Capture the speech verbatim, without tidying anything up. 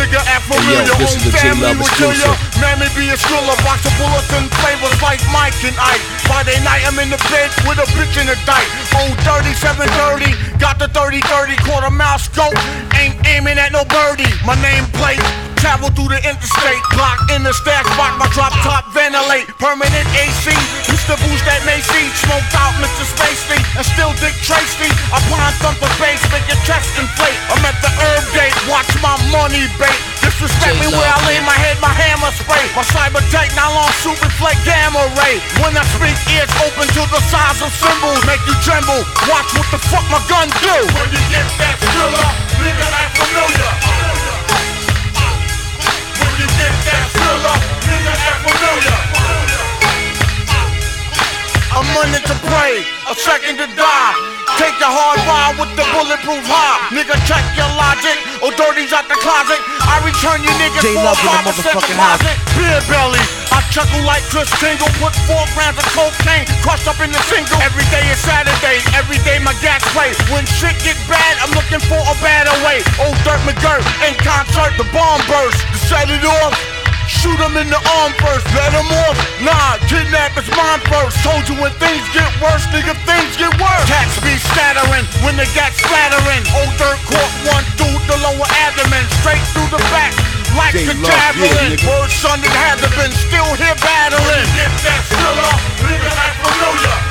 nigga act familiar. Hey, yo, this is a J-Love exclusive. Mammy be a thriller, box of bullets and flavors like Mike and Ike. Friday night I'm in the bed with a bitch in the dike. Old thirty-seven thirty, got the thirty thirty, quarter mile scope. Ain't aiming at no birdie. My nameplate, travel through the interstate. Block in the stash spot, my drop top ventilate. Permanent A C, used to boost that Macy. Smoked out Mister Spacey and still Dick Tracy. I pawn something bass, make your chest inflate. I'm at the herb gate, watch my money bait. Disrespect me where I lay my head, my hammer spray. My cyber tech, nylon suit reflect gamma ray. When I speak, ears open to the size of cymbals. Make you tremble, watch what the fuck my gun do. When you get that thriller, nigga act familiar. When you get that thriller, nigga act familiar. A minute to pray, a second to die. Take your hard ride with the bulletproof high. Nigga, check your logic. Oh, dirty's out the closet. I return you niggas for a five percent deposit. Beer belly. I chuckle like Chris Tingle. Put four grams of cocaine crushed up in the single. Every day is Saturday. Every day my gas play. When shit get bad, I'm looking for a better way. Old Dirt McGirt in concert. The bomb burst. To set it off, shoot him in the arm first, let him off. Nah, kidnap is mine first. Told you when things get worse, nigga, things get worse. Cats be scattering when they got splattering. Old Dirt caught one through the lower abdomen, straight through the back, like a javelin. Word son that had to been still here battling. Get that still up, nigga, act familiar.